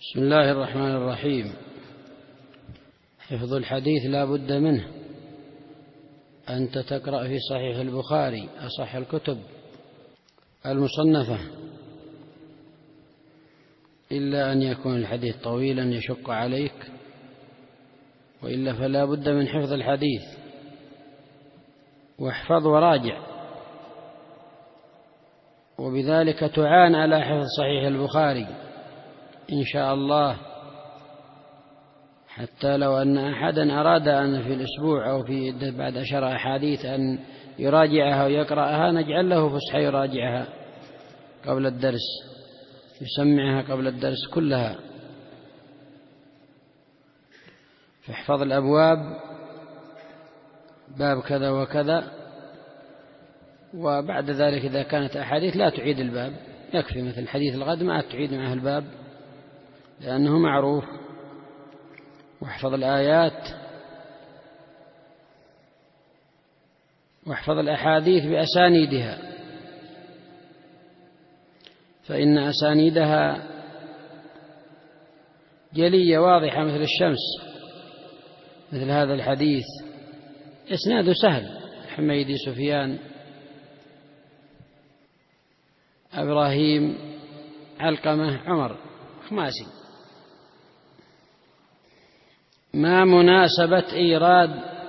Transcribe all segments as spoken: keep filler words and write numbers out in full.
بسم الله الرحمن الرحيم. حفظ الحديث لا بد منه. أنت تقرأ في صحيح البخاري أصح الكتب المصنفة، إلا أن يكون الحديث طويلا يشق عليك، وإلا فلا بد من حفظ الحديث. واحفظ وراجع، وبذلك تعان على حفظ صحيح البخاري إن شاء الله، حتى لو أن أحدا أراد أن في الأسبوع أو في بعد عشر أحاديث أن يراجعها ويقرأها، نجعل له فسحة يراجعها قبل الدرس، يسمعها قبل الدرس كلها. فاحفظ الأبواب، باب كذا وكذا، وبعد ذلك إذا كانت أحاديث لا تعيد الباب، يكفي مثل حديث الغد ما تعيد معه الباب لأنه معروف. واحفظ الآيات، واحفظ الأحاديث بأسانيدها، فإن أسانيدها جلية واضحة مثل الشمس. مثل هذا الحديث إسناده سهل: حميدي، سفيان، إبراهيم، علقمة، عمر، خماسي. ما مناسبة إيراد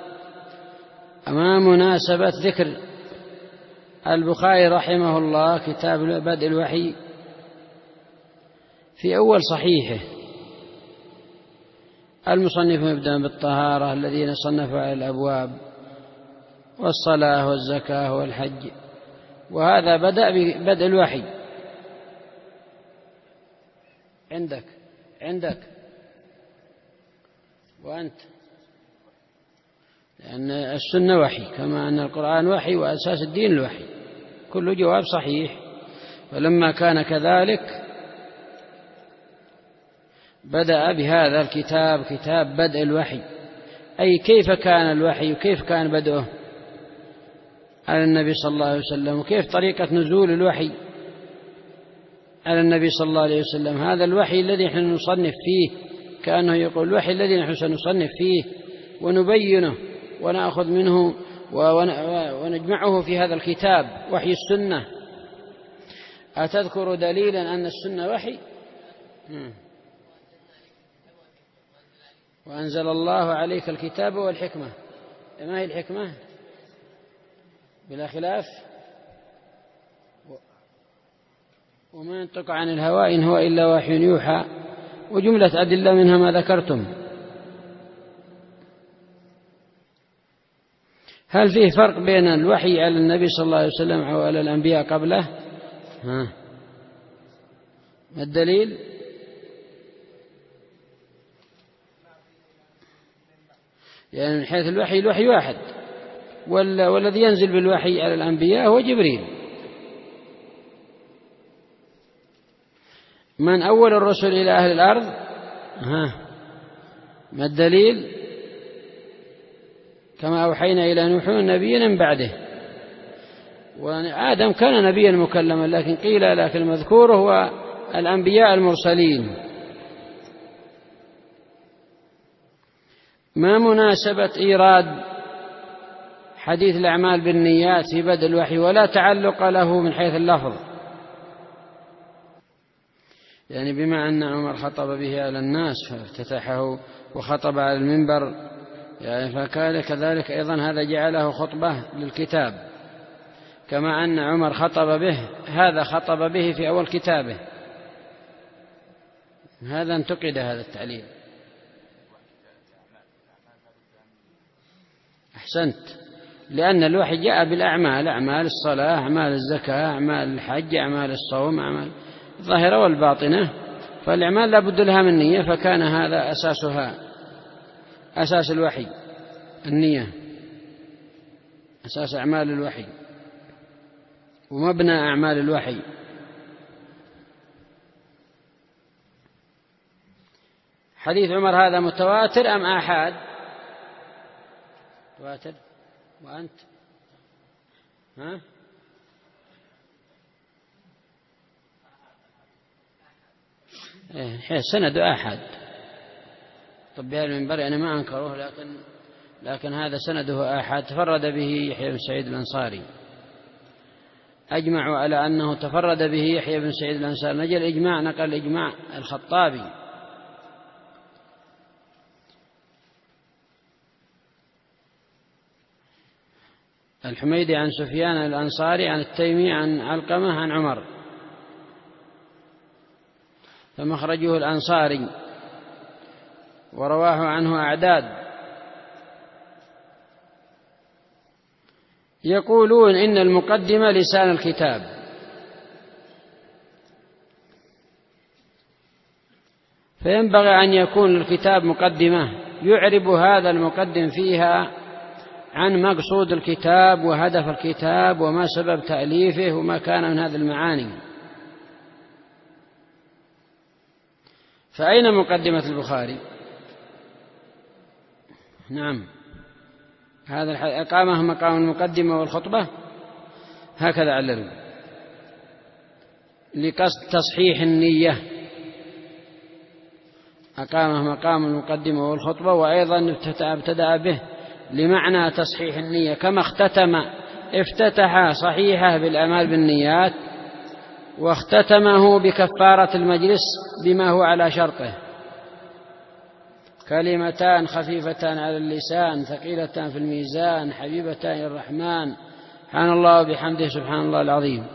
ما مناسبة ذكر البخاري رحمه الله كتاب بدء الوحي في أول صحيحه؟ المصنف يبدأ بالطهارة، الذين صنفوا على الأبواب، والصلاة والزكاة والحج، وهذا بدأ ببدء الوحي. عندك عندك وأنت، لأن السنة وحي كما أن القرآن وحي، وأساس الدين الوحي. كل جواب صحيح. فلما كان كذلك بدأ بهذا الكتاب، كتاب بدء الوحي، أي كيف كان الوحي وكيف كان بدءه على النبي صلى الله عليه وسلم، وكيف طريقة نزول الوحي على النبي صلى الله عليه وسلم. هذا الوحي الذي نحن نصنف فيه، كأنه يقول الوحي الذي نحن سنصنف فيه ونبينه ونأخذ منه ونجمعه في هذا الكتاب، وحي السنة. أتذكر دليلا أن السنة وحي؟ وأنزل الله عليك الكتاب والحكمة. ما هي الحكمة؟ بلا خلاف. وما ينطق عن الهوى إن هو إلا وحي يوحى، وجملة أدلة منها ما ذكرتم. هل فيه فرق بين الوحي على النبي صلى الله عليه وسلم وعلى الأنبياء قبله؟ ها، ما الدليل؟ يعني من حيث الوحي، الوحي واحد، والذي ينزل بالوحي على الأنبياء هو جبريل. من أول الرسل إلى أهل الأرض؟ ها، ما الدليل؟ كما أوحينا إلى نوح نبيا من بعده. وآدم كان نبيا مكلما، لكن قيل لكن المذكور هو الأنبياء المرسلين. ما مناسبة إيراد حديث الأعمال بالنيات في بدء الوحي ولا تعلق له من حيث اللفظ؟ يعني بما أن عمر خطب به على الناس فافتتحه وخطب على المنبر، يعني فكان كذلك أيضا هذا جعله خطبة للكتاب، كما أن عمر خطب به، هذا خطب به في أول كتابه. هذا انتقد هذا التعليل. أحسنت، لأن الوحي جاء بالأعمال، أعمال الصلاة، أعمال الزكاة، أعمال الحج، أعمال الصوم، أعمال الظاهرة والباطنة. فالأعمال لا بد لها من نية، فكان هذا أساسها، أساس الوحي النية، أساس أعمال الوحي ومبنى أعمال الوحي. حديث عمر هذا متواتر أم آحاد؟ متواتر. وأنت؟ ها؟ سند آحاد. طب بهذا المنبر أنا ما أنكره، لكن لكن هذا سنده آحاد تفرد به يحيى بن سعيد الأنصاري. أجمعوا على أنه تفرد به يحيى بن سعيد الأنصاري. نجل الإجماع نقل الإجماع الخطابي. الحميدي عن سفيان الأنصاري عن التيمي عن علقمة عن عمر، فمخرجه الأنصاري ورواه عنه أعداد. يقولون إن المقدمة لسان الكتاب، فينبغي أن يكون الكتاب مقدمة يعرب هذا المقدم فيها عن مقصود الكتاب وهدف الكتاب وما سبب تأليفه وما كان من هذه المعاني. فأين مقدمة البخاري؟ نعم، هذا أقامه مقام المقدمة والخطبة، هكذا عللوا، لقصد تصحيح النية أقامه مقام المقدمة والخطبة، وأيضا ابتدأ به لمعنى تصحيح النية، كما اختتم افتتح صحيحه بالأعمال بالنيات، واختتمه بكفارة المجلس بما هو على شرطه: كلمتان خفيفتان على اللسان ثقيلتان في الميزان حبيبتان إلى الرحمن سبحان الله وبحمده سبحان الله العظيم.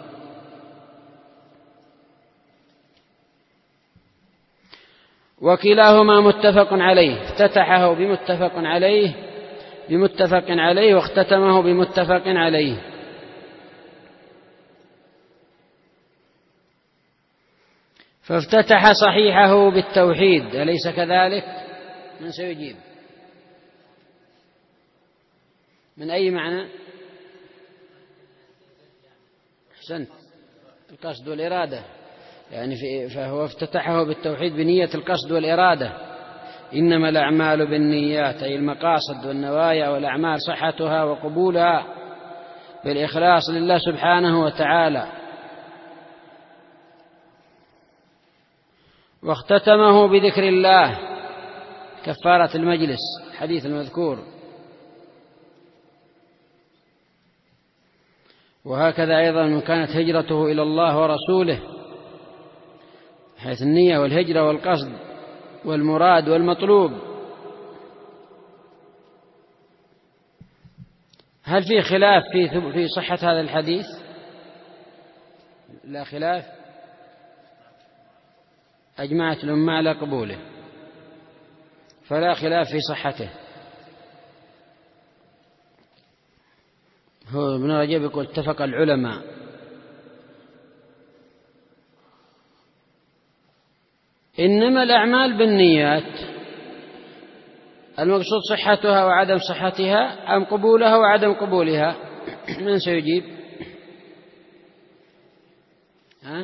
وكلاهما متفق عليه، افتتحه بمتفق عليه بمتفق عليه واختتمه بمتفق عليه. فافتتح صحيحه بالتوحيد، أليس كذلك؟ من سيجيب؟ من أي معنى؟ أحسنت، القصد والإرادة، يعني فهو افتتحه بالتوحيد بنية القصد والإرادة. إنما الأعمال بالنيات، أي المقاصد والنوايا والأعمال صحتها وقبولها بالإخلاص لله سبحانه وتعالى. واختتمه بذكر الله كفارة المجلس، الحديث المذكور. وهكذا أيضا من كانت هجرته إلى الله ورسوله، حيث النية والهجرة والقصد والمراد والمطلوب. هل في خلاف في في صحة هذا الحديث؟ لا خلاف، أجمعت الأمة على قبوله، فلا خلاف في صحته. هو ابن رجب يقول اتفق العلماء. إنما الأعمال بالنيات، المقصود صحتها وعدم صحتها أم قبولها وعدم قبولها؟ من سيجيب؟ ها؟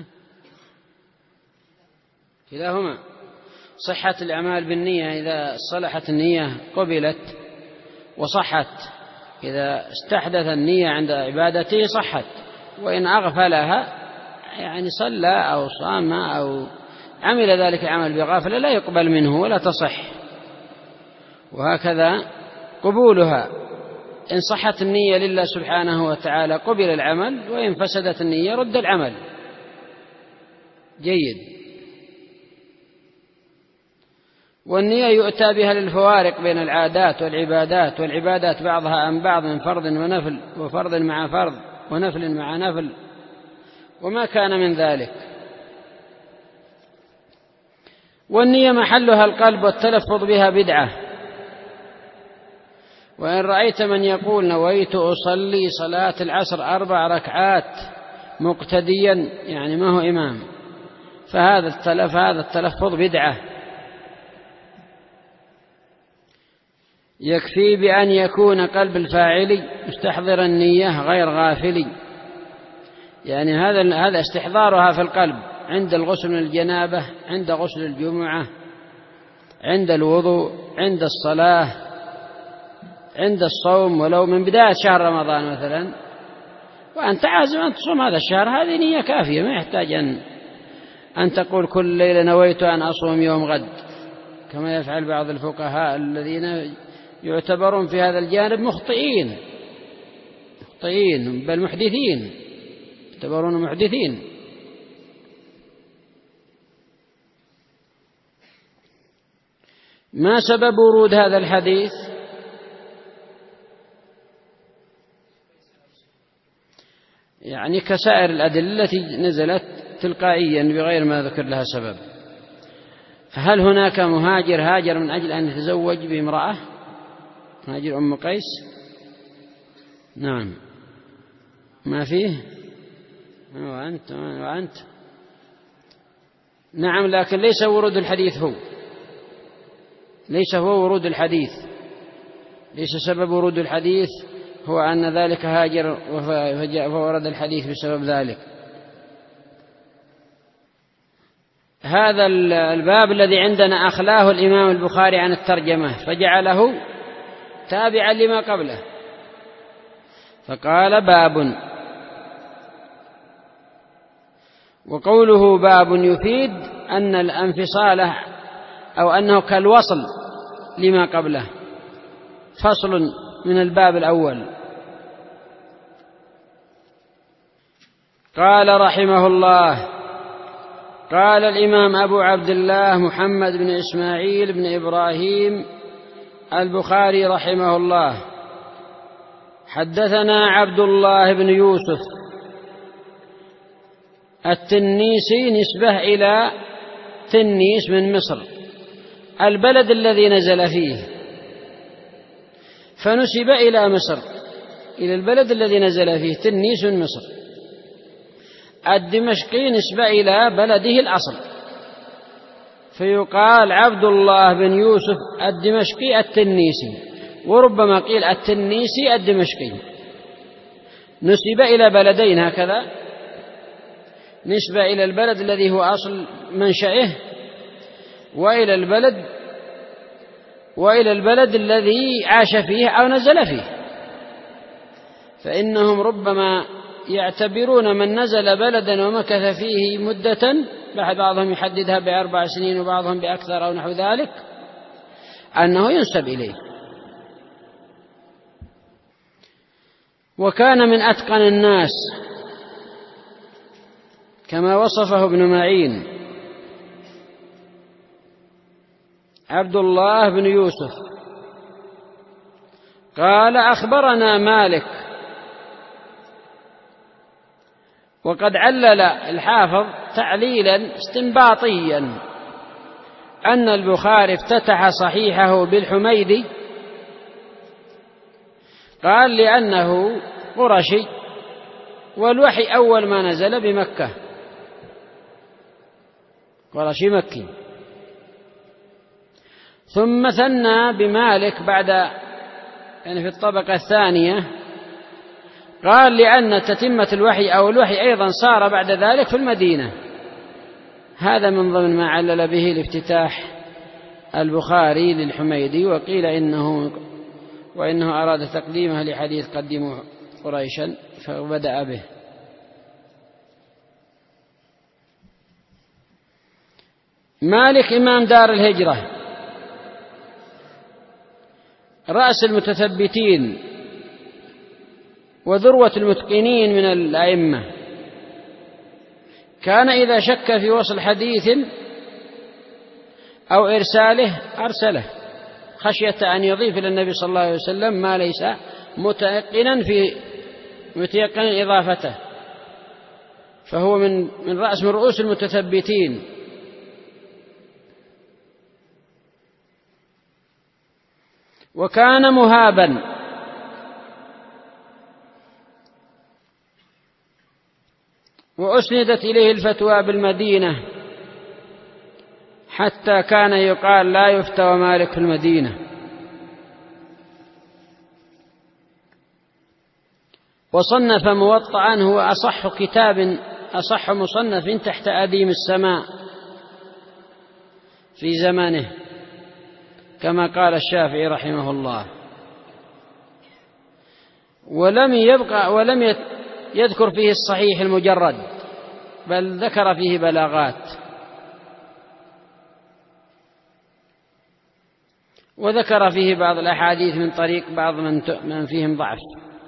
كلاهما. صحة الأعمال بالنية، إذا صلحت النية قبلت وصحت، إذا استحدث النية عند عبادته صحت، وإن أغفلها يعني صلى أو صام أو عمل ذلك عمل بغافلة لا يقبل منه ولا تصح. وهكذا قبولها، إن صحت النية لله سبحانه وتعالى قبل العمل، وإن فسدت النية رد العمل. جيد. والنية يؤتى بها للفوارق بين العادات والعبادات، والعبادات بعضها عن بعض من فرض ونفل، وفرض مع فرض، ونفل مع نفل، وما كان من ذلك. والنية محلها القلب، والتلفظ بها بدعة. وإن رأيت من يقول نويت أصلي صلاة العصر أربع ركعات مقتديا، يعني ما هو إمام، فهذا التلف هذا التلفظ بدعة. يكفي بأن يكون قلب الفاعل مستحضر النية غير غافل، يعني هذا هذا استحضارها في القلب عند الغسل من الجنابة، عند غسل الجمعة، عند الوضوء، عند الصلاة، عند الصوم، ولو من بداية شهر رمضان مثلا، وأنت عازم أن تصوم هذا الشهر، هذه نية كافية، ما يحتاج أن أن تقول كل ليلة نويت أن أصوم يوم غد، كما يفعل بعض الفقهاء الذين يعتبرون في هذا الجانب مخطئين مخطئين بل محدثين، يعتبرون محدثين. ما سبب ورود هذا الحديث؟ يعني كسائر الأدلة التي نزلت تلقائيا بغير ما ذكر لها سبب. هل هناك مهاجر هاجر من أجل أن يتزوج بامرأة؟ مهاجر أم قيس؟ نعم. ما فيه؟ وأنت وأنت نعم، لكن ليس ورود الحديث هو ليس هو ورود الحديث ليس سبب ورود الحديث هو أن ذلك هاجر فورد الحديث بسبب ذلك. هذا الباب الذي عندنا أخلاه الإمام البخاري عن الترجمة فجعله تابعا لما قبله، فقال باب. وقوله باب يفيد أن الانفصال أو أنه كالوصل لما قبله، فصل من الباب الأول. قال رحمه الله: قال الإمام أبو عبد الله محمد بن إسماعيل بن إبراهيم البخاري رحمه الله: حدثنا عبد الله بن يوسف التنيسي نسبة إلى تنيس من مصر البلد الذي نزل فيه، فنسب إلى مصر، إلى البلد الذي نزل فيه، تنيس من مصر. الدمشقي نسبة إلى بلده الأصل، فيقال عبد الله بن يوسف الدمشقي التنيسي، وربما قيل التنيسي الدمشقي. نسب إلى بلدين هكذا، نسبة إلى البلد الذي هو أصل منشأه، وإلى البلد وإلى البلد الذي عاش فيه أو نزل فيه. فإنهم ربما يعتبرون من نزل بلدا ومكث فيه مدة، بعضهم يحددها بأربع سنين وبعضهم بأكثر أو نحو ذلك، أنه ينسب إليه. وكان من أتقن الناس كما وصفه ابن معين عبد الله بن يوسف. قال: أخبرنا مالك. وقد علل الحافظ تعليلا استنباطيا أن البخاري افتتح صحيحه بالحميدي، قال: لأنه قرشي والوحي أول ما نزل بمكة، قرشي مكي. ثم ثنى بمالك بعد يعني في الطبقة الثانية، قال: لأن تتمة الوحي أو الوحي أيضا صار بعد ذلك في المدينة. هذا من ضمن ما علل به الافتتاح البخاري للحميدي. وقيل إنه وإنه أراد تقديمه لحديث قدموا قريشا فبدأ به. مالك إمام دار الهجرة، رأس المتثبتين وذروة المتقنين من الأئمة، كان إذا شك في وصل حديث أو إرساله أرسله خشية أن يضيف إلى النبي صلى الله عليه وسلم ما ليس متيقنا في متيقنا إضافته، فهو من من رأس من رؤوس المتثبتين. وكان مهابا، وأسندت إليه الفتوى بالمدينة، حتى كان يقال لا يفتوى مالك في المدينة. وصنف موطئا هو أصح كتاب أصح مصنف تحت أديم السماء في زمانه، كما قال الشافعي رحمه الله. ولم يبقى ولم يذكر فيه الصحيح المجرد، بل ذكر فيه بلاغات وذكر فيه بعض الأحاديث من طريق بعض من فيهم ضعف،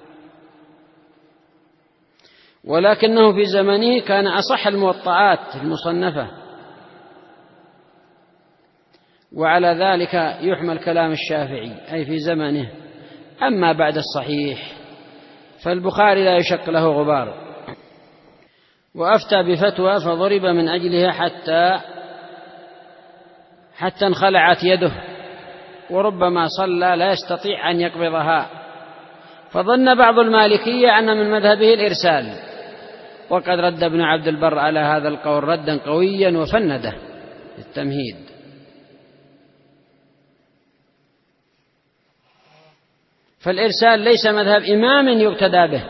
ولكنه في زمنه كان أصح الموطئات المصنفة، وعلى ذلك يحمل كلام الشافعي أي في زمنه. أما بعد الصحيح فالبخاري لا يشق له غبار، وأفتى بفتوى فضرب من أجلها حتى حتى انخلعت يده، وربما صلى لا يستطيع أن يقبضها، فظن بعض المالكية أن من مذهبه الإرسال، وقد رد ابن عبد البر على هذا القول ردا قويا وفنده التمهيد. فالإرسال ليس مذهب إمام يقتدى به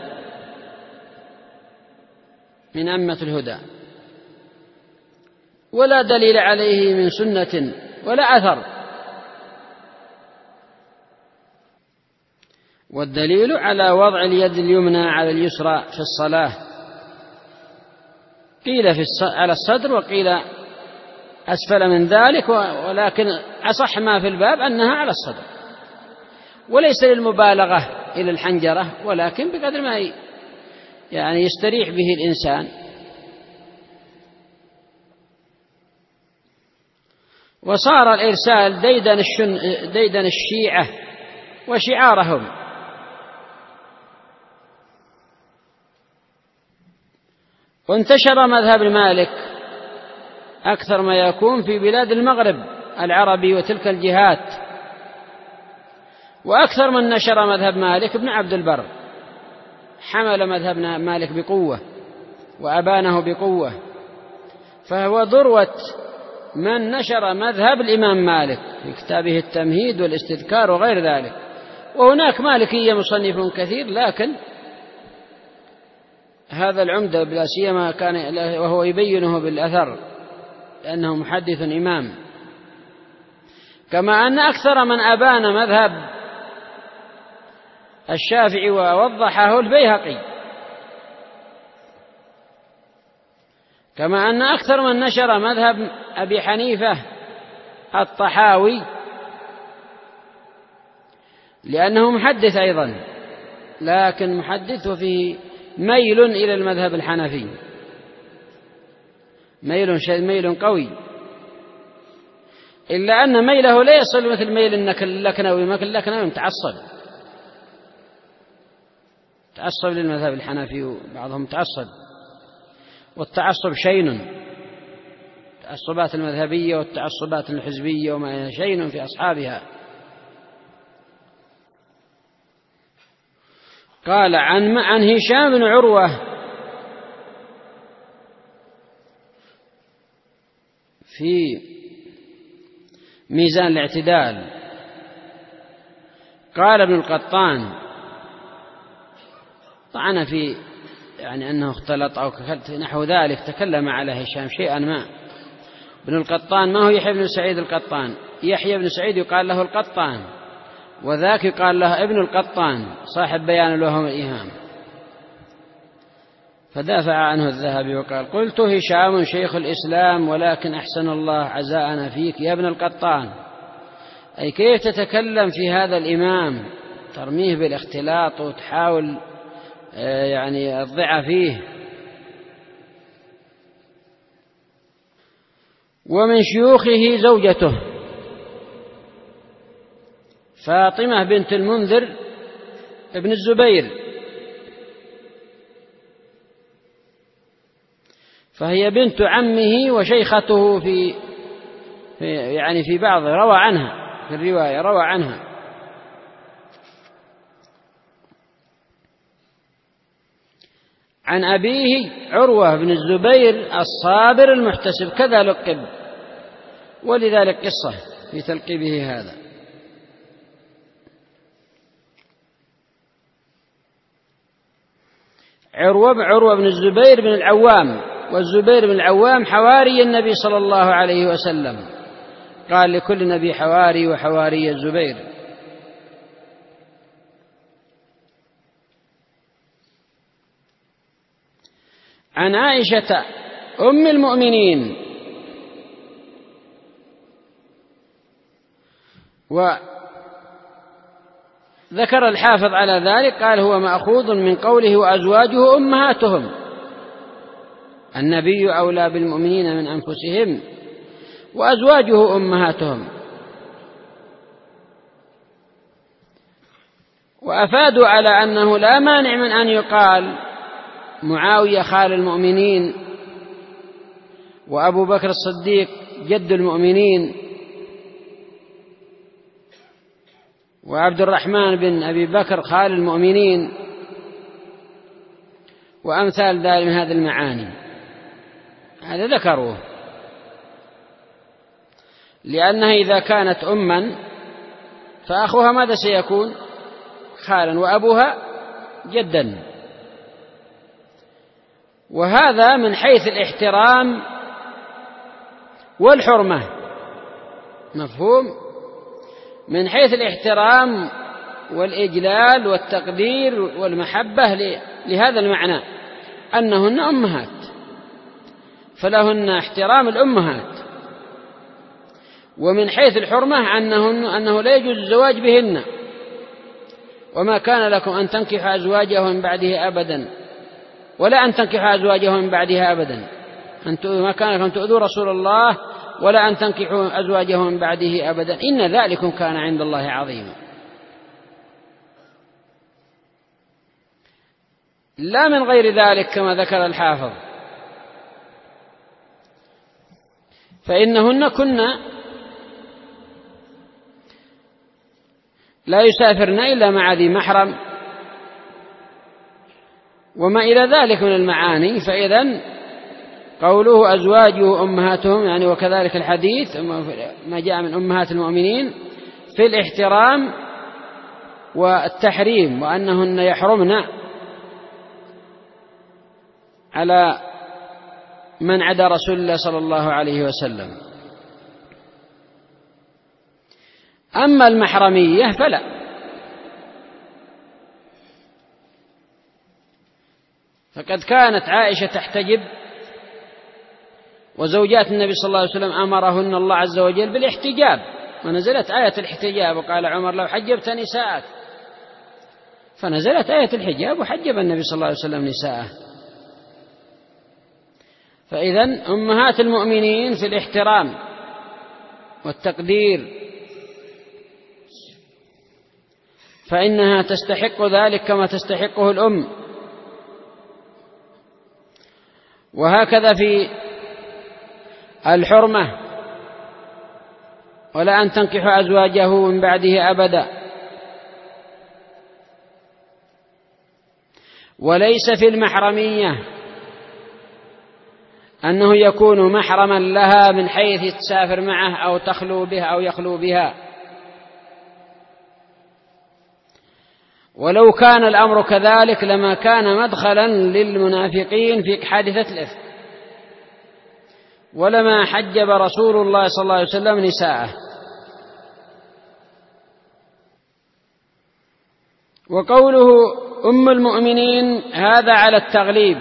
من أئمة الهدى، ولا دليل عليه من سنة ولا أثر، والدليل على وضع اليد اليمنى على اليسرى في الصلاة، قيل في على الصدر وقيل أسفل من ذلك، ولكن أصح ما في الباب أنها على الصدر، وليس للمبالغة إلى الحنجرة، ولكن بقدر ما يعني يستريح به الإنسان. وصار الإرسال ديدن, الشن ديدن الشيعة وشعارهم، وانتشر مذهب مالك أكثر ما يكون في بلاد المغرب العربي وتلك الجهات، وأكثر من نشر مذهب مالك ابن عبد البر، حمل مذهب مالك بقوة وأبانه بقوة، فهو ذروة من نشر مذهب الإمام مالك في كتابه التمهيد والاستذكار وغير ذلك. وهناك مالكية مصنف كثير، لكن هذا العمدة بلا سيما كان وهو يبينه بالأثر لأنه محدث إمام. كما أن أكثر من أبان مذهب الشافعي ووضحه البيهقي، كما أن أكثر من نشر مذهب أبي حنيفة الطحاوي، لأنه محدث أيضا، لكن محدث وفيه ميل إلى المذهب الحنفي، ميل شيء ميل قوي، إلا أن ميله لا يصل مثل ميل اللكنوي، مثل اللكنوي متعصب تعصب للمذهب الحنفي، وبعضهم تعصب، والتعصب شين، التعصبات المذهبية والتعصبات الحزبية وما شين في أصحابها. قال عن عن هشام بن عروة في ميزان الاعتدال، قال ابن القطان طعن في يعني أنه اختلط أو نحو ذلك، تكلم على هشام شيئا ما. ابن القطان ما هو يحيى بن سعيد القطان، يحيى بن سعيد يقال له القطان، وذاك يقال له ابن القطان صاحب بيان الوهم والإيهام. فدافع عنه الذهبي وقال: قلت هشام شيخ الإسلام، ولكن أحسن الله عزاءنا فيك يا ابن القطان. أي كيف تتكلم في هذا الإمام، ترميه بالاختلاط وتحاول يعني الضع فيه. ومن شيوخه زوجته فاطمة بنت المنذر ابن الزبير، فهي بنت عمه وشيخته في, في يعني في بعض روى عنها في الرواية روى عنها. عن أبيه عروة بن الزبير الصابر المحتسب، كذا لقب، ولذلك قصة في تلقيبه هذا. عروة عروة بن الزبير بن العوام، والزبير بن العوام حواري النبي صلى الله عليه وسلم، قال لكل نبي حواري وحواري الزبير. عن عائشة أم المؤمنين وذكر الحافظ على ذلك قال هو مأخوذ من قوله وأزواجه أمهاتهم، النبي أولى بالمؤمنين من أنفسهم وأزواجه أمهاتهم. وأفادوا على أنه لا مانع من أن يقال معاوية خال المؤمنين، وأبو بكر الصديق جد المؤمنين، وعبد الرحمن بن أبي بكر خال المؤمنين، وأمثال ذلك من هذه المعاني. هذا ذكروه، لأنها إذا كانت أما فأخوها ماذا سيكون؟ خالا، وأبوها جدا. وهذا من حيث الاحترام والحرمة، مفهوم؟ من حيث الاحترام والإجلال والتقدير والمحبة لهذا المعنى أنهن أمهات، فلهن احترام الأمهات. ومن حيث الحرمة أنهن أنه لا يجوز الزواج بهن، وما كان لكم أن تنكحوا أزواجه من بعده أبدا، ولا أن تنكحوا أزواجه من بعدها أبدا، ما كان لكم تؤذوا رسول الله ولا أن تنكحوا أزواجه من بعده أبدا، إن ذلكم كان عند الله عظيما. لا من غير ذلك كما ذكر الحافظ، فإنهن كنا لا يسافرن إلا مع ذي محرم وما إلى ذلك من المعاني. فإذن قوله أزواجه أمهاتهم يعني وكذلك الحديث ما جاء من أمهات المؤمنين في الاحترام والتحريم، وأنهن يحرمن على من عدا رسول الله صلى الله عليه وسلم. أما المحرمية فلا، فقد كانت عائشة تحتجب، وزوجات النبي صلى الله عليه وسلم أمرهن الله عز وجل بالاحتجاب، ونزلت آية الاحتجاب، وقال عمر لو حجبت نساءك، فنزلت آية الحجاب وحجب النبي صلى الله عليه وسلم نساءه. فإذن أمهات المؤمنين في الاحترام والتقدير فإنها تستحق ذلك كما تستحقه الأم. وهكذا في الحرمة ولا أن تنكحوا أزواجه من بعده أبدا. وليس في المحرمية أنه يكون محرما لها من حيث تسافر معه أو تخلو به أو يخلو بها، ولو كان الأمر كذلك لما كان مدخلا للمنافقين في حادثة الإفك، ولما حجب رسول الله صلى الله عليه وسلم نساءه. وقوله أم المؤمنين هذا على التغليب،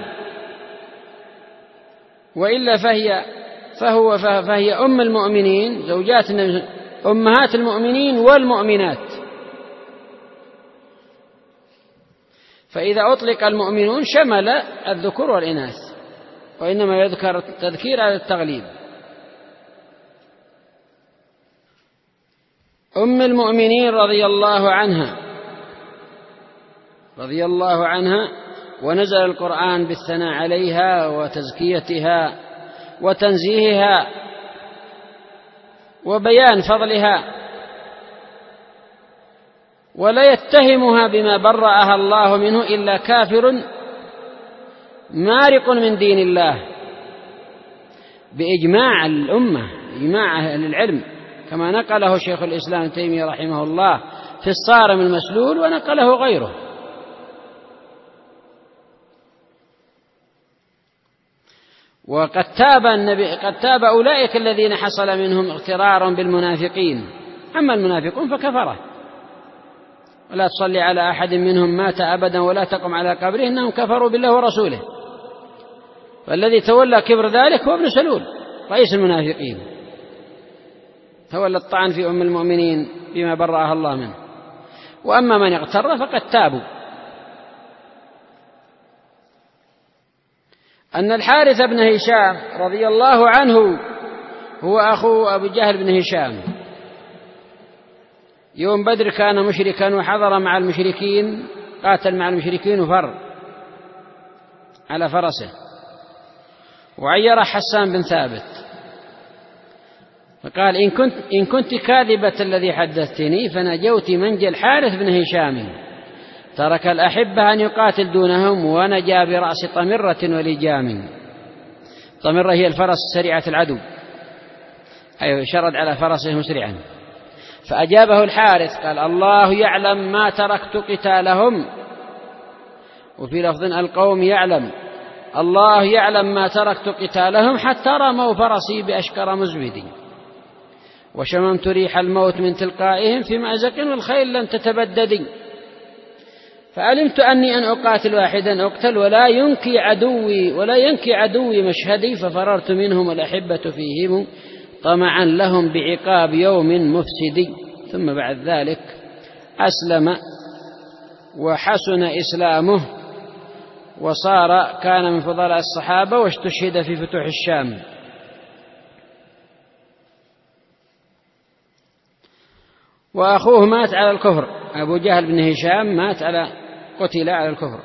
وإلا فهي فهو فهي أم المؤمنين زوجات أمهات المؤمنين والمؤمنات. فإذا أطلق المؤمنون شمل الذكور والإناث، وإنما يذكر التذكير على التغليب. أم المؤمنين رضي الله عنها رضي الله عنها ونزل القرآن بالثناء عليها وتزكيتها وتنزيهها وبيان فضلها، ولا يتهمها بما برأها الله منه إلا كافر مارق من دين الله بإجماع الأمة، إجماع أهل العلم، كما نقله شيخ الإسلام ابن تيمية رحمه الله في الصارم المسلول، ونقله غيره. وقد تاب النبي قد تاب أولئك الذين حصل منهم اغترار بالمنافقين، أما المنافقون فكفره، ولا تصلي على أحد منهم مات أبدا ولا تقم على قبره إنهم كفروا بالله ورسوله. فالذي تولى كبر ذلك هو ابن سلول رئيس المنافقين، تولى الطعن في أم المؤمنين بما برأها الله منه. وأما من اغتر فقد تابوا. أن الحارث بن هشام رضي الله عنه هو أخو أبو جهل بن هشام، يوم بدر كان مشركا وحضر مع المشركين، قاتل مع المشركين وفر على فرسه، وعير حسان بن ثابت فقال إن كنت, إن كنت كاذبة الذي حدثتني فنجوت منجى الحارث بن هشام، ترك الأحبة أن يقاتل دونهم ونجا برأس طمرة ولجام. طمرة هي الفرس سريعة العدو، أي شرد على فرسه مسرعا. فأجابه الحارث قال الله يعلم ما تركت قتالهم، وفي لفظ القوم يعلم الله يعلم ما تركت قتالهم حتى رموا فرسي بأشكر مزبدي، وشممت ريح الموت من تلقائهم في مأزق والخيل لن تتبددي، فعلمت أني أن أقاتل واحدا أقتل ولا ينكي عدوي ولا ينكي عدوي مشهدي، ففررت منهم الأحبة فيهم طمعا لهم بعقاب يوم مفسدي. ثم بعد ذلك أسلم وحسن إسلامه وصار كان من فضلاء الصحابة، واستشهد في فتوح الشام. وأخوه مات على الكفر، أبو جهل بن هشام مات على قتل على الكفر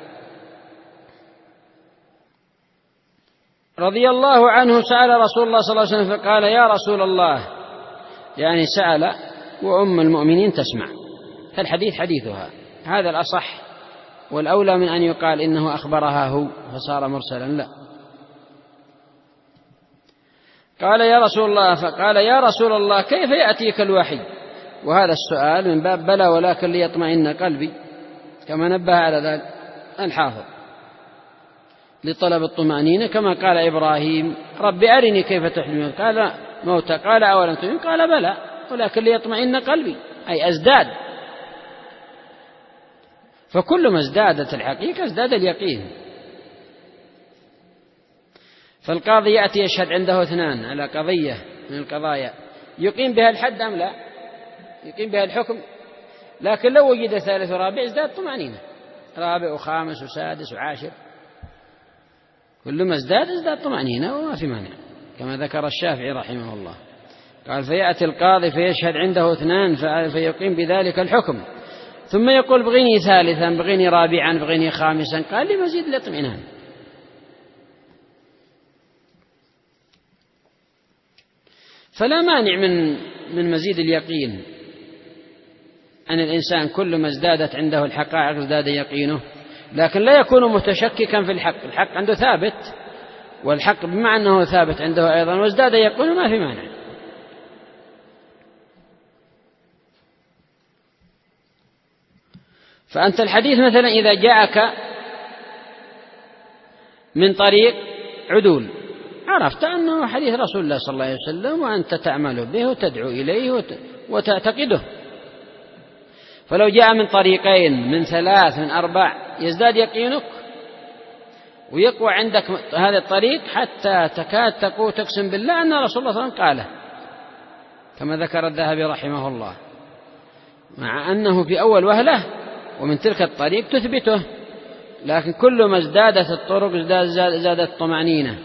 رضي الله عنه. سأل رسول الله صلى الله عليه وسلم فقال يا رسول الله، يعني سأل وأم المؤمنين تسمع، فالحديث حديثها، هذا الأصح، والأولى من أن يقال إنه أخبرها هو فصار مرسلا، لا. قال يا رسول الله، فقال يا رسول الله كيف يأتيك الوحي؟ وهذا السؤال من باب بلى ولكن ليطمئن قلبي، كما نبه على ذلك الحافظ لطلب الطمأنينة، كما قال إبراهيم رب أرني كيف تحيي قال موتى قال أولم تؤمن قال بلى ولكن ليطمئن قلبي، أي أزداد. فكل ما ازدادت الحقيقة ازداد اليقين. فالقاضي يأتي يشهد عنده اثنان على قضية من القضايا، يقيم بها الحد أم لا؟ يقيم بها الحكم، لكن لو وجد ثالث ورابع ازداد طمأنينة، رابع وخامس وسادس وعاشر، كل ما ازداد ازداد طمأنينة وما في مانع، كما ذكر الشافعي رحمه الله. قال فيأتي القاضي فيشهد عنده اثنان فيقيم بذلك الحكم، ثم يقول بغيني ثالثا بغيني رابعا بغيني خامسا، قال لي مزيد الاطمئنان. فلا مانع من من مزيد اليقين، أن الإنسان كل ما ازدادت عنده الحقائق ازداد يقينه، لكن لا يكون متشككا في الحق، الحق عنده ثابت، والحق بما أنه ثابت عنده أيضا وازداد يقينه ما في مانع. فأنت الحديث مثلا إذا جاءك من طريق عدول عرفت أنه حديث رسول الله صلى الله عليه وسلم، وأنت تعمل به وتدعو إليه وتعتقده. فلو جاء من طريقين من ثلاث من أربع يزداد يقينك ويقوى عندك هذا الطريق حتى تكاد تقول تقسم بالله أن رسول الله صلى الله عليه وسلم قاله، كما ذكر الذهبي رحمه الله، مع أنه في أول وهلة ومن تلك الطريق تثبته، لكن كل ما ازدادت الطرق ازدادت زادت الطمأنينة.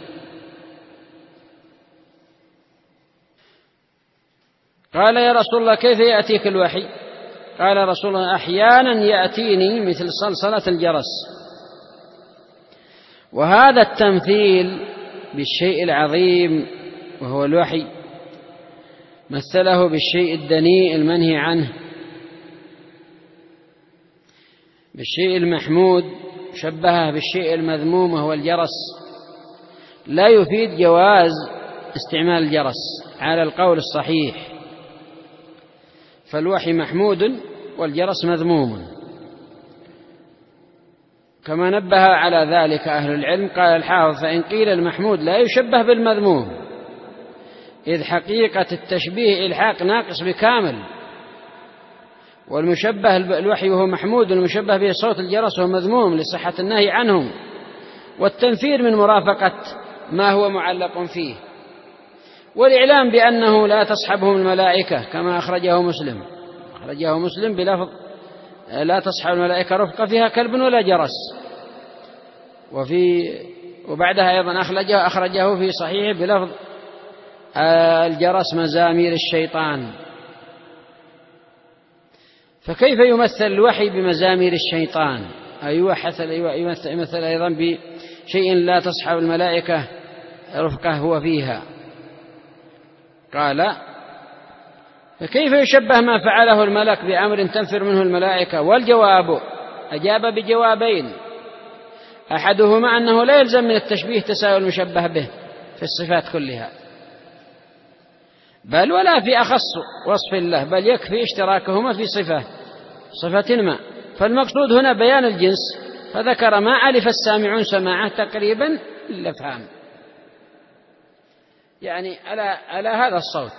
قال يا رسول الله كيف يأتيك الوحي؟ قال رسول الله أحيانا يأتيني مثل صلصلة الجرس. وهذا التمثيل بالشيء العظيم وهو الوحي مثله بالشيء الدنيء المنهي عنه، بالشيء المحمود شبهه بالشيء المذموم وهو الجرس، لا يفيد جواز استعمال الجرس على القول الصحيح، فالوحي محمود والجرس مذموم، كما نبه على ذلك أهل العلم. قال الحافظ فإن قيل المحمود لا يشبه بالمذموم، إذ حقيقة التشبيه إلحاق ناقص بكامل، والمشبه الوحي وهو محمود، والمشبه به صوت الجرس وهو مذموم لصحة النهي عنه والتنفير من مرافقة ما هو معلق فيه، والإعلام بأنه لا تصحبهم الملائكة كما أخرجه مسلم أخرجه مسلم بلفظ لا تصحب الملائكة رفقة فيها كلب ولا جرس. وفي وبعدها أيضا أخرجه, أخرجه في صحيح بلفظ الجرس مزامير الشيطان. فكيف يمثل الوحي بمزامير الشيطان؟ أيوة حسن يمثل, يمثل أيضا بشيء لا تصحب الملائكة رفقة هو فيها. قال فكيف يشبه ما فعله الملك بأمر تنفر منه الملائكة؟ والجواب أجاب بجوابين: أحدهما أنه لا يلزم من التشبيه تساوي المشبه به في الصفات كلها، بل ولا في أخص وصف الله، بل يكفي اشتراكهما في صفة صفة ما. فالمقصود هنا بيان الجنس، فذكر ما ألف السامعون سماعه تقريبا للأفهام، يعني على, على هذا الصوت.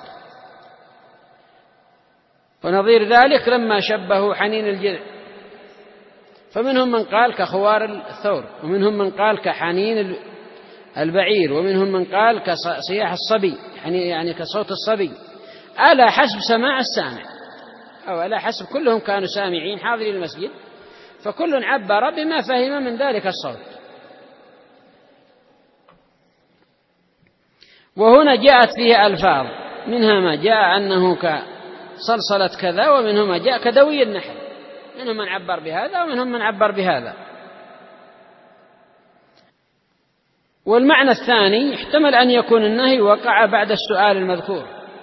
ونظير ذلك لما شبهوا حنين الجذع، فمنهم من قال كخوار الثور، ومنهم من قال كحنين البعير، ومنهم من قال كصياح الصبي يعني كصوت الصبي، على حسب سماع السامع، أو على حسب كلهم كانوا سامعين حاضرين المسجد، فكل عبر بما فهم من ذلك الصوت. وهنا جاءت فيه ألفاظ، منها ما جاء أنه كصلصلة كذا، ومنهم ما جاء كدوي النحل، منهم من عبر بهذا ومنهم من عبر بهذا. والمعنى الثاني يحتمل أن يكون النهي وقع بعد السؤال المذكور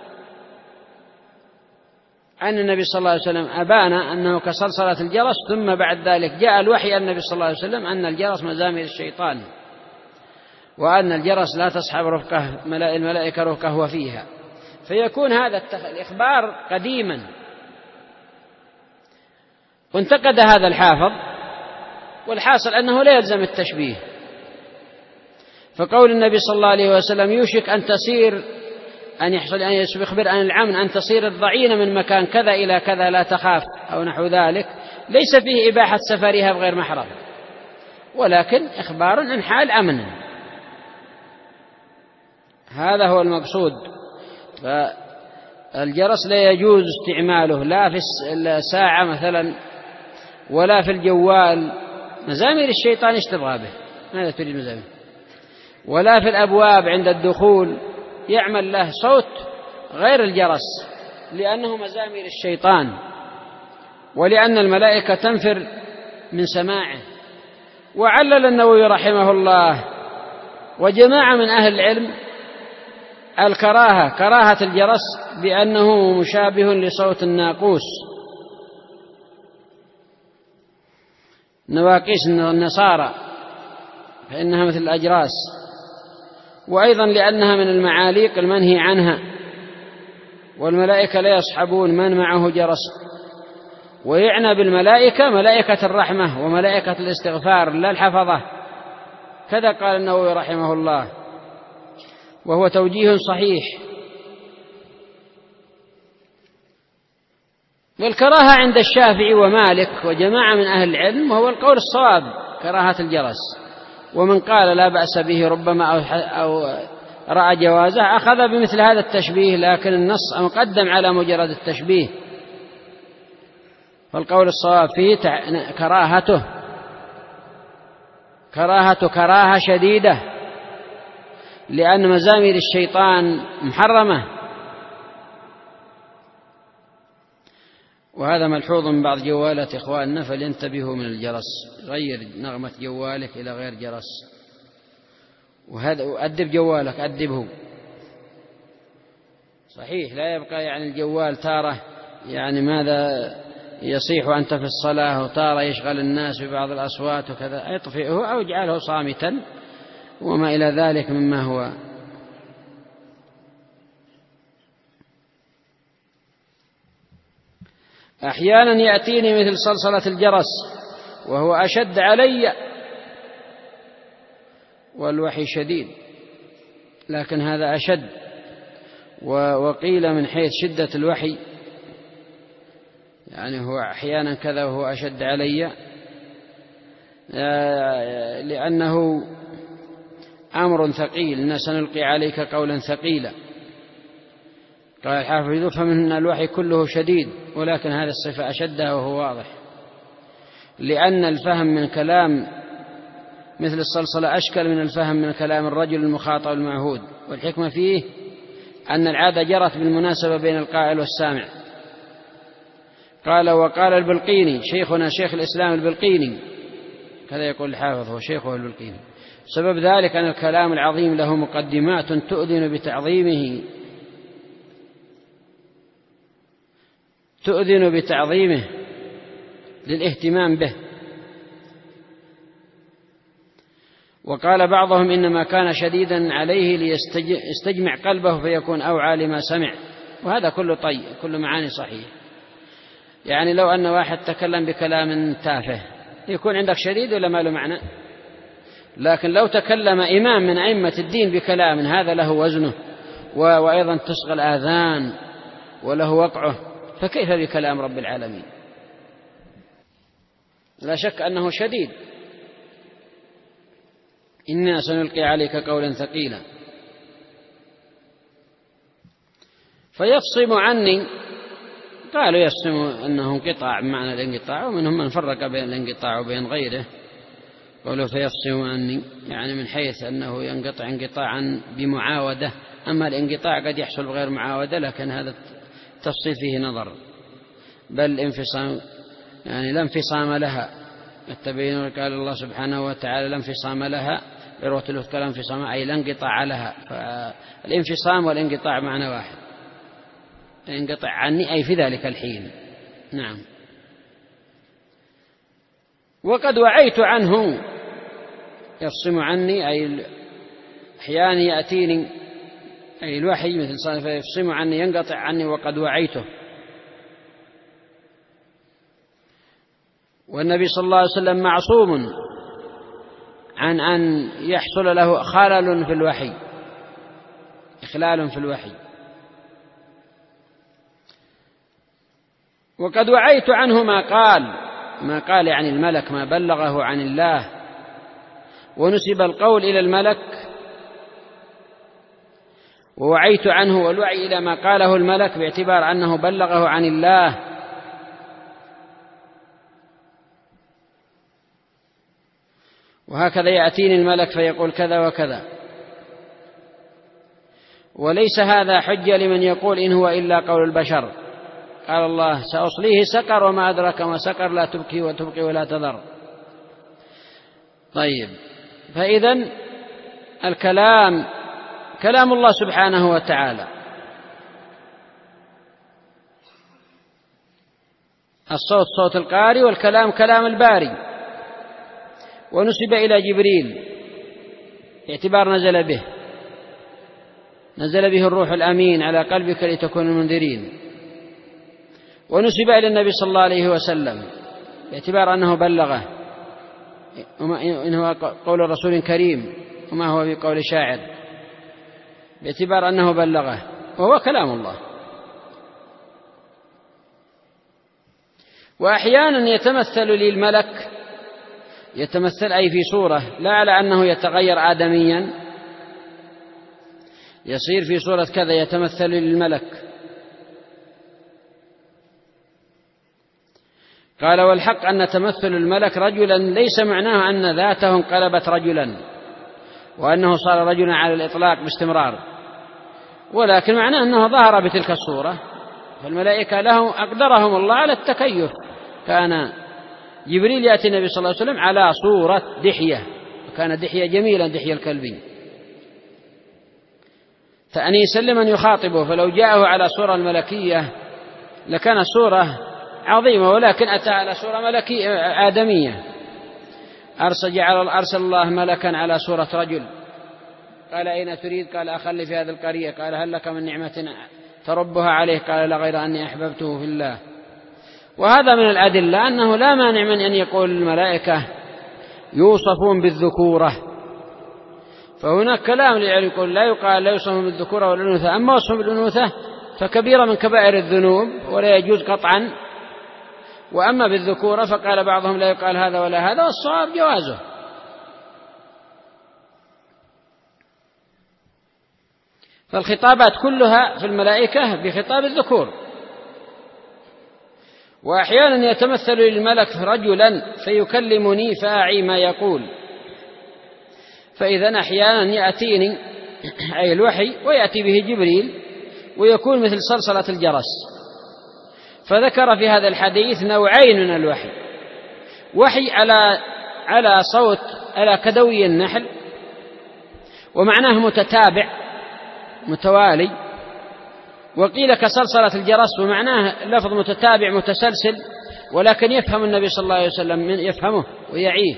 عن النبي صلى الله عليه وسلم، أبان أنه كصلصلة الجرس، ثم بعد ذلك جاء الوحي النبي صلى الله عليه وسلم أن الجرس مزامير الشيطان، وأن الجرس لا تصحب رفقه الملائكة رفقه هو فيها. فيكون هذا الإخبار قديما. وانتقد هذا الحافظ، والحاصل أنه لا يلزم التشبيه. فقول النبي صلى الله عليه وسلم يوشك أن تسير أن يحصل أن يخبر عن العمن أن تصير الضعينة من مكان كذا إلى كذا لا تخاف أو نحو ذلك، ليس فيه إباحة سفرها بغير محرم، ولكن إخبار عن حال أمن. هذا هو المقصود. فالجرس لا يجوز استعماله لا في الساعة مثلا ولا في الجوال. مزامير الشيطان ايش تبغى به؟ ماذا تريد مزامير؟ ولا في الأبواب عند الدخول يعمل له صوت غير الجرس، لأنه مزامير الشيطان، ولأن الملائكة تنفر من سماعه. وعلل النووي رحمه الله وجماعة من أهل العلم الكراهة كراهة الجرس بأنه مشابه لصوت الناقوس، نواقيس النصارى، فإنها مثل الأجراس، وأيضا لأنها من المعاليق المنهي عنها، والملائكة لا يصحبون من معه جرس. ويعنى بالملائكة ملائكة الرحمة وملائكة الاستغفار لا الحفظة، كذا قال النووي رحمه الله، وهو توجيه صحيح. والكراهة عند الشافعي ومالك وجماعة من أهل العلم، وهو القول الصواب كراهة الجرس. ومن قال لا بأس به ربما أو رأى جوازه أخذ بمثل هذا التشبيه، لكن النص مقدم على مجرد التشبيه، فالقول الصواب فيه كراهته كراهة كراهة شديدة، لأن مزامير الشيطان محرمة. وهذا ملحوظ من بعض جوالات إخواننا، فلينتبهوا من الجرس، غير نغمة جوالك إلى غير جرس. وهذا أدب جوالك، أدبه صحيح، لا يبقى يعني الجوال تارة يعني ماذا يصيح وأنت في الصلاة، وتارة يشغل الناس ببعض الأصوات وكذا، يطفئه أو يجعله صامتا وما إلى ذلك مما هو. أحيانا يأتيني مثل صلصلة الجرس وهو أشد علي، والوحي شديد، لكن هذا أشد. وقيل من حيث شدة الوحي يعني هو أحيانا كذا وهو أشد علي، لأنه أمر ثقيل، إن سنلقي عليك قولا ثقيلا. قال الحافظ يفهم أن الوحي كله شديد، ولكن هذه الصفة أشدها وهو واضح، لأن الفهم من كلام مثل الصلصلة أشكل من الفهم من كلام الرجل المخاطب المعهود، والحكمة فيه أن العادة جرت بالمناسبة بين القائل والسامع. قال وقال البلقيني شيخنا شيخ الإسلام البلقيني، كذا يقول الحافظ هو شيخه البلقيني، سبب ذلك أن الكلام العظيم له مقدمات تؤذن بتعظيمه تؤذن بتعظيمه للاهتمام به. وقال بعضهم إنما كان شديدا عليه ليستجمع قلبه فيكون أوعى لما سمع، وهذا كله طيب، كله معاني صحيح. يعني لو أن واحد تكلم بكلام تافه يكون عندك شديد ولا ما له معنى؟ لكن لو تكلم إمام من أئمة الدين بكلام هذا له وزنه وأيضا تصغى الآذان وله وقعه، فكيف بكلام رب العالمين؟ لا شك أنه شديد. إنا سنلقي عليك قولا ثقيلا. فيفصم عني، قالوا يفصم أنه انقطاع بمعنى الانقطاع، ومنهم من فرق بين الانقطاع وبين غيره، قالوا فيفصم عني يعني من حيث أنه ينقطع انقطاعا بمعاودة، أما الانقطاع قد يحصل بغير معاودة، لكن هذا التفصيل فيه نظر، بل انفصام يعني لا انفصام لها. التبين قال الله سبحانه وتعالى لا انفصام لها، عروة الوثقى لا انفصام أي لا انقطاع لها، فالانفصام والانقطاع معنى واحد، انقطع عني أي في ذلك الحين. نعم. وقد وعيت عنه، يفصم عني أي أحيانا يأتيني أي الوحي مثل صار فيفصم عني ينقطع عني، وقد وعيته. والنبي صلى الله عليه وسلم معصوم عن أن يحصل له خلل في الوحي، إخلال في الوحي. وقد وعيت عنه ما قال، ما قال يعني الملك، ما بلغه عن الله، ونسب القول إلى الملك، ووعيت عنه والوعي إلى ما قاله الملك باعتبار أنه بلغه عن الله. وهكذا يأتيني الملك فيقول كذا وكذا، وليس هذا حجة لمن يقول إن هو إلا قول البشر. قال الله سأصليه سقر وما أدرك ما سقر لا تبكي وتبقي ولا تذر. طيب، فإذن الكلام كلام الله سبحانه وتعالى، الصوت صوت القارئ والكلام كلام الباري، ونسب إلى جبريل باعتبار نزل به نزل به الروح الأمين على قلبك لتكون المنذرين، ونسب إلى النبي صلى الله عليه وسلم باعتبار أنه بلغه، إن هو قول رسول كريم وما هو بقول شاعر، باعتبار أنه بلغه وهو كلام الله. وأحيانا يتمثل للملك، يتمثل أي في صورة، لا على أنه يتغير آدميا، يصير في صورة كذا يتمثل للملك. قال والحق أن تمثل الملك رجلا ليس معناه أن ذاته انقلبت رجلا وأنه صار رجلا على الإطلاق باستمرار، ولكن معناه أنه ظهر بتلك الصورة. فالملائكة لهم أقدرهم الله على التكيف. كان جبريل يأتي النبي صلى الله عليه وسلم على صورة دحية، وكان دحية جميلا دحية الكلبي تأنيسا لمن يخاطبه، فلو جاءه على صورة الملكية لكان صورة عظيمة، ولكن أتى على صورة ملكية آدمية. أرسل جعل أرسل الله ملكا على صورة رجل، قال أين تريد؟ قال أخلي في هذه القرية. قال هل لك من نعمة تربها عليه؟ قال لا غير أني أحببته في الله. وهذا من الأدلة أنه لا مانع من أن يقول الملائكة يوصفون بالذكورة، فهناك كلام يقول لا يقال لا يوصفون بالذكورة والأنوثة، أما وصفهم بالأنوثة فكبيرة من كبائر الذنوب ولا يجوز قطعا، وأما بالذكورة فقال بعضهم لا يقال هذا ولا هذا، والصواب جوازه. فالخطابات كلها في الملائكة بخطاب الذكور. وأحيانا يتمثل للملك رجلا فيكلمني فأعي ما يقول. فإذا أحيانا يأتيني أي الوحي ويأتي به جبريل ويكون مثل صلصلة الجرس. فذكر في هذا الحديث نوعين من الوحي: وحي على على صوت على كدوي النحل ومعناه متتابع متوالي، وقيل كصلصلة الجرس ومعناه لفظ متتابع متسلسل، ولكن يفهم النبي صلى الله عليه وسلم يفهمه ويعيه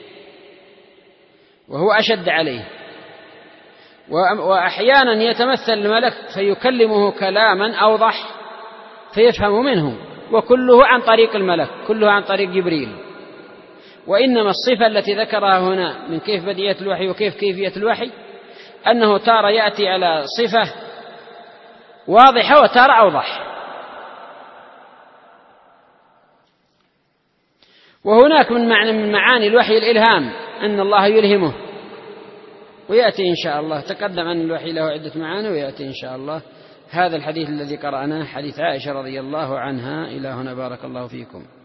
وهو أشد عليه. وأحيانا يتمثل الملك فيكلمه كلاما أوضح فيفهم منه، وكله عن طريق الملك، كله عن طريق جبريل. وإنما الصفة التي ذكرها هنا من كيف بدية الوحي وكيف كيفية الوحي أنه تارة يأتي على صفة واضحة وتارة أوضح. وهناك من معنى من معاني الوحي الإلهام، أن الله يلهمه، ويأتي إن شاء الله تقدم أن الوحي له عدة معاني، ويأتي إن شاء الله هذا الحديث الذي قرأناه حديث عائشة رضي الله عنها. إلى هنا بارك الله فيكم.